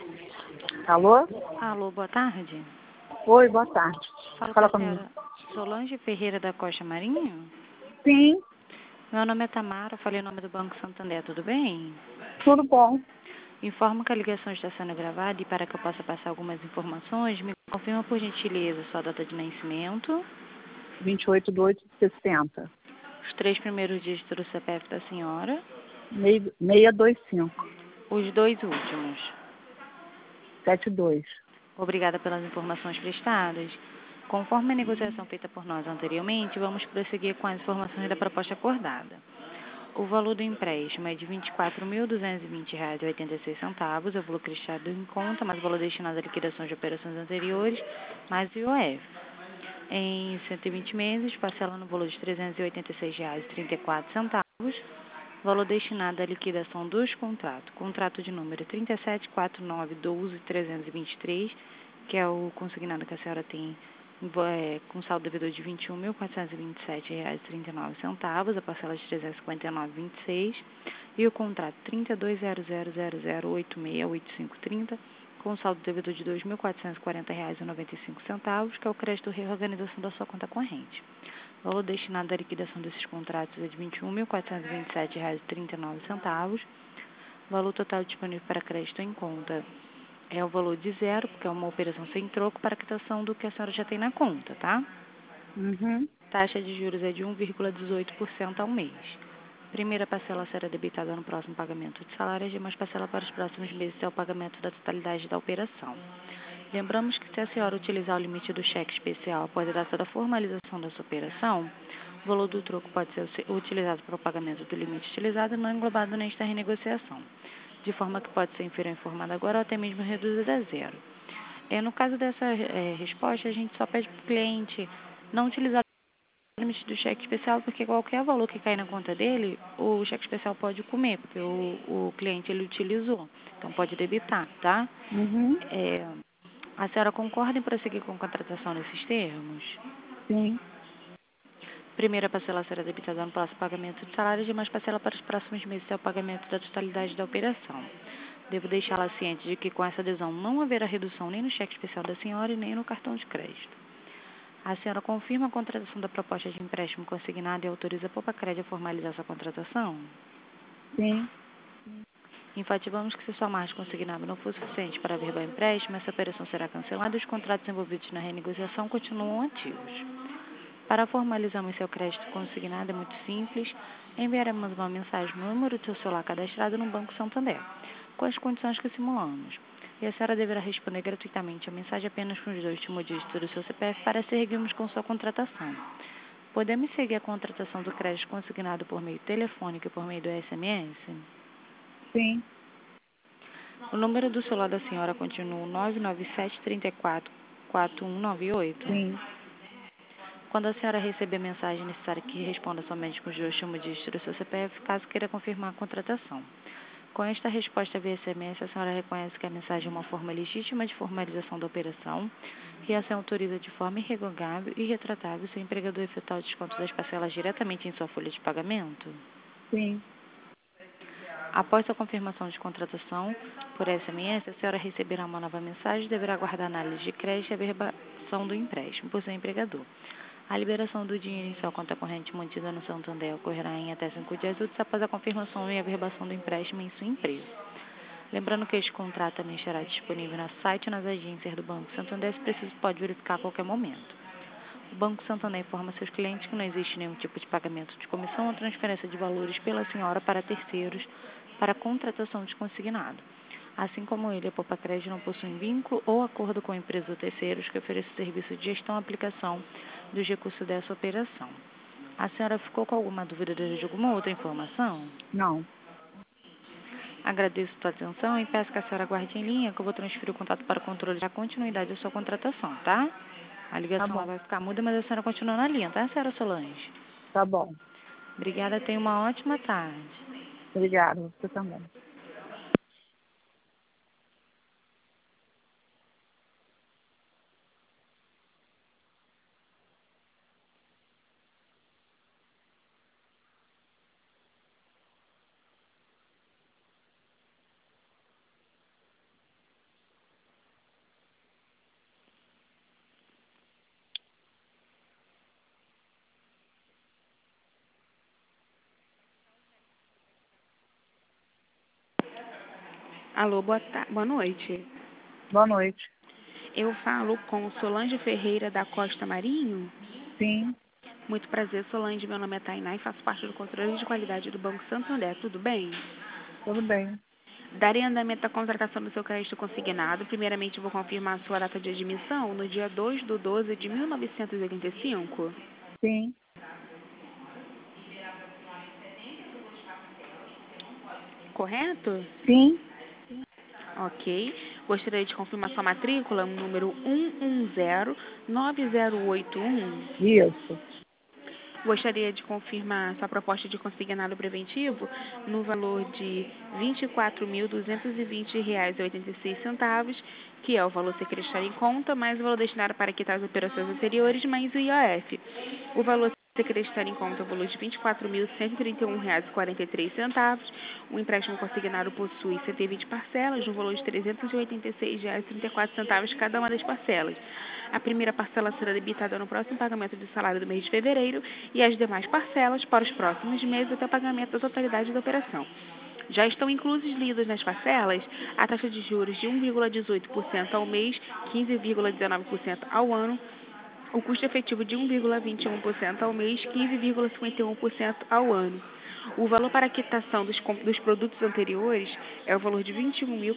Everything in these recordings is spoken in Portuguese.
Alô? Alô, boa tarde. Oi, boa tarde. Falo com Fala a comigo. senhora Solange Ferreira da Costa Marinho. Sim, Meu nome é Tamara, falei em nome do Banco Santander, tudo bem? tudo bom. Informo que a ligação está sendo gravada e para que eu possa passar algumas informações, me confirma por gentileza sua data de nascimento, 28/8/60. os 3 primeiros dígitos do CPF da senhora, 625. os 2 últimos. 72. Obrigada pelas informações prestadas. Conforme a negociação feita por nós anteriormente, vamos prosseguir com as informações da proposta acordada. O valor do empréstimo é de R$ 24.220,86, é o valor creditado em conta, mais o valor destinado à liquidação de operações anteriores, mais o IOF. Em 120 meses, parcela no valor de R$ 386,34, valor destinado à liquidação dos contratos. Contrato de número 374912-323, que é o consignado que a senhora tem com saldo devedor de R$ 21.427,39, a parcela de R$ 359,26, e o contrato 32.0000868530, com saldo devedor de R$ 2.440,95, que é o crédito reorganização da sua conta corrente. O valor destinado à liquidação desses contratos é de R$ 21.427,39. O valor total disponível para crédito em conta é o valor de zero, porque é uma operação sem troco para a quitação do que a senhora já tem na conta, tá? Uhum. Taxa de juros é de 1,18% ao mês. Primeira parcela será debitada no próximo pagamento de salário e as demais parcelas para os próximos meses é o pagamento da totalidade da operação. Lembramos que se a senhora utilizar o limite do cheque especial após a data da formalização da sua operação, o valor do troco pode ser utilizado para o pagamento do limite utilizado e não englobado nesta renegociação, de forma que pode ser inferior informada agora ou até mesmo reduzida a zero. No caso dessa resposta, a gente só pede para o cliente não utilizar o limite do cheque especial, porque qualquer valor que cair na conta dele, o cheque especial pode comer, porque o cliente ele utilizou, então pode debitar, tá? Uhum. A senhora concorda em prosseguir com a contratação nesses termos? Sim. Primeira parcela será debitada no próximo pagamento de salário e demais parcela para os próximos meses é o pagamento da totalidade da operação. Devo deixá-la ciente de que com essa adesão não haverá redução nem no cheque especial da senhora e nem no cartão de crédito. A senhora confirma a contratação da proposta de empréstimo consignado e autoriza a Popacred a formalizar sua contratação? Sim. Enfatizamos que se sua margem consignada não for suficiente para averbar o empréstimo, essa operação será cancelada e os contratos envolvidos na renegociação continuam ativos. Para formalizarmos seu crédito consignado é muito simples, enviaremos uma mensagem no número do seu celular cadastrado no Banco Santander, com as condições que simulamos. E a senhora deverá responder gratuitamente a mensagem apenas com os 2 últimos dígitos do seu CPF para seguirmos com sua contratação. Podemos seguir a contratação do crédito consignado por meio telefônico e por meio do SMS? Sim. O número do celular da senhora continua 997344198? Sim. Quando a senhora receber a mensagem, é necessário que responda somente com os 2 últimos dígitos do seu CPF, caso queira confirmar a contratação. Com esta resposta via SMS, a senhora reconhece que a mensagem é uma forma legítima de formalização da operação e assim autoriza de forma irrevogável e retratável seu empregador efetuar o desconto das parcelas diretamente em sua folha de pagamento? Sim. Após a confirmação de contratação por SMS, a senhora receberá uma nova mensagem e deverá aguardar a análise de crédito e a averbação do empréstimo por seu empregador. A liberação do dinheiro em sua conta corrente mantida no Santander ocorrerá em até 5 dias úteis após a confirmação e a averbação do empréstimo em sua empresa. Lembrando que este contrato também estará disponível no site e nas agências do Banco Santander, se preciso pode verificar a qualquer momento. O Banco Santander informa seus clientes que não existe nenhum tipo de pagamento de comissão ou transferência de valores pela senhora para terceiros para contratação de consignado. Assim como ele, a Popacred não possui vínculo ou acordo com empresas ou terceiros que ofereçam serviço de gestão e aplicação dos recursos dessa operação. A senhora ficou com alguma dúvida de alguma outra informação? Não. Agradeço a sua atenção e peço que a senhora aguarde em linha que eu vou transferir o contato para o controle da continuidade da sua contratação, tá? A Tá ligação ela bom. vai ficar muda, mas a senhora continua na linha, tá, senhora Solange? Tá bom. Obrigada, tenha uma ótima tarde. Obrigada. Você também. Alô, boa noite. Boa noite. Eu falo com Solange Ferreira da Costa Marinho. Sim, Muito prazer, Solange. Meu nome é Tainá e faço parte do controle de qualidade do Banco Santander. Tudo bem? tudo bem. Darei andamento à contratação do seu crédito consignado. Primeiramente, vou confirmar a sua data de admissão no dia 2/12 de 1985. Sim, Correto? sim, Ok. Gostaria de confirmar sua matrícula, número 1109081. isso. Gostaria de confirmar sua proposta de consignado preventivo no valor de R$ 24.220,86, que é o valor a ser acrescentado em conta, mais o valor destinado para quitar as operações anteriores, mais o IOF. O valor a ser acrescentado em conta é o valor de R$ 24.131,43. O empréstimo consignado possui 120 parcelas, no valor de R$ 386,34 cada uma das parcelas. A primeira parcela será debitada no próximo pagamento de salário do mês de fevereiro e as demais parcelas para os próximos meses até o pagamento da totalidade da operação. Já estão inclusos lidos nas parcelas a taxa de juros de 1,18% ao mês, 15,19% ao ano, o custo efetivo de 1,21% ao mês, 15,51% ao ano. O valor para a quitação dos produtos anteriores é o valor de R$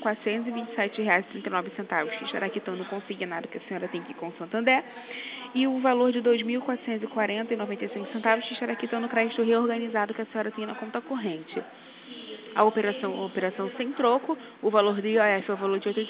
21.427,39, que estará quitando o consignado que a senhora tem aqui com o Santander, e o valor de R$ 2.440,95, que estará quitando o crédito reorganizado que a senhora tem na conta corrente. A operação sem troco, o valor do IOF é o valor de R$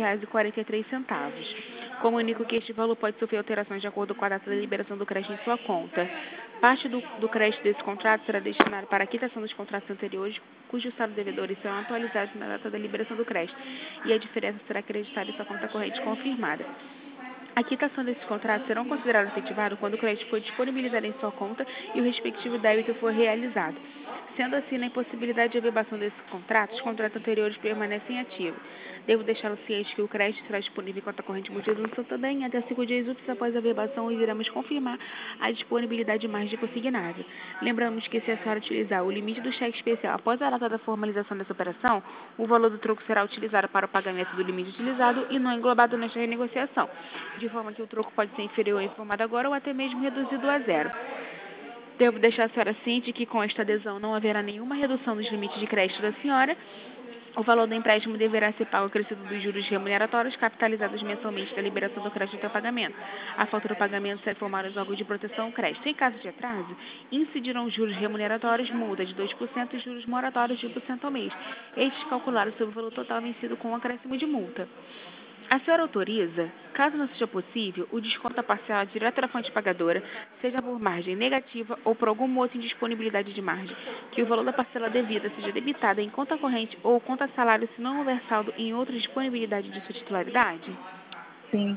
89,43. Comunico que este valor pode sofrer alterações de acordo com a data da liberação do crédito em sua conta. Parte do crédito desse contrato será destinado para a quitação dos contratos anteriores, cujos saldos devedores serão atualizados na data da liberação do crédito, e a diferença será acreditada em sua conta corrente confirmada. A quitação desses contratos serão considerados efetivados quando o crédito for disponibilizado em sua conta e o respectivo débito for realizado. Sendo assim, na impossibilidade de averbação desses contratos, os contratos anteriores permanecem ativos. Devo deixá-lo ciente que o crédito será disponível em conta corrente mantida no Santander em até 5 dias úteis após a averbação e iremos confirmar a disponibilidade de margem consignada. Lembramos que se a senhora utilizar o limite do cheque especial após a data da formalização dessa operação, o valor do troco será utilizado para o pagamento do limite utilizado e não englobado nesta renegociação, de forma que o troco pode ser inferior ao informado agora ou até mesmo reduzido a zero. Devo deixar a senhora ciente que com esta adesão não haverá nenhuma redução dos limites de crédito da senhora. O valor do empréstimo deverá ser pago acrescido dos juros remuneratórios capitalizados mensalmente da liberação do crédito até o pagamento. A falta do pagamento será informada aos órgãos de proteção ao crédito. Em caso de atraso, incidirão os juros remuneratórios, multa de 2% e juros moratórios de 1% ao mês. Estes calculados sobre o valor total vencido com um acréscimo de multa. A senhora autoriza, caso não seja possível, o desconto da parcela direto da fonte pagadora, seja por margem negativa ou por alguma outra indisponibilidade de margem, que o valor da parcela devida seja debitada em conta corrente ou conta salário se não houver saldo em outra disponibilidade de sua titularidade? Sim,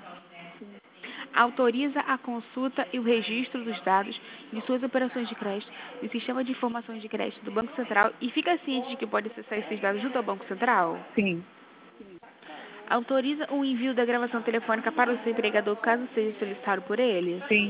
Autoriza a consulta e o registro dos dados de suas operações de crédito no Sistema de Informações de Crédito do Banco Central e fica ciente de que pode acessar esses dados junto ao Banco Central? sim, Autoriza o envio da gravação telefônica para o seu empregador caso seja solicitado por ele? sim.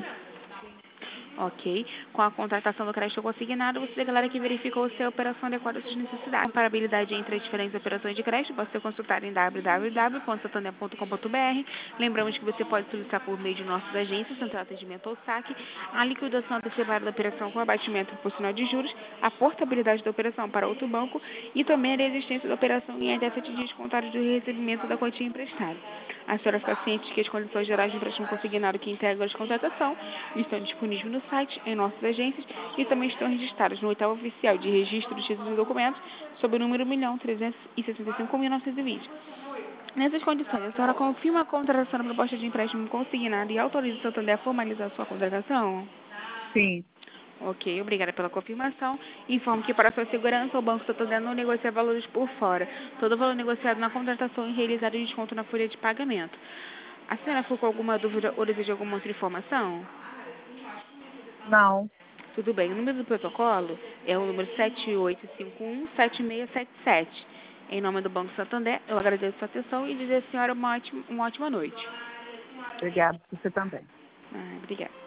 Ok. Com a contratação do crédito consignado, você declara que verificou se a operação adequada às suas necessidades. A comparabilidade entre as diferentes operações de crédito pode ser consultada em www.santander.com.br. Lembramos que você pode solicitar por meio de nossas agências, Central Atendimento ou SAC, a liquidação antecipada da operação com abatimento proporcional de juros, a portabilidade da operação para outro banco e também a desistência da operação em até 7 dias contados do recebimento da quantia emprestada. A senhora está ciente que as condições gerais de empréstimo consignado que integram a contratação estão disponíveis no site, em nossas agências e também estão registradas no oitavo oficial de registro de títulos e documentos sob o número 1.365.920. Nessas condições, a senhora confirma a contratação da proposta de empréstimo consignado e autoriza o Santander a formalizar a sua contratação? Sim. Ok, obrigada pela confirmação. Informo que, para sua segurança, o Banco Santander não negocia valores por fora. Todo valor negociado na contratação é realizado em desconto na folha de pagamento. A senhora ficou com alguma dúvida ou deseja alguma outra informação? Não. Tudo bem. O número do protocolo é o número 7851-7677. Em nome do Banco Santander, eu agradeço a sua atenção e desejo à senhora uma ótima noite. Obrigada. Você também. Obrigada.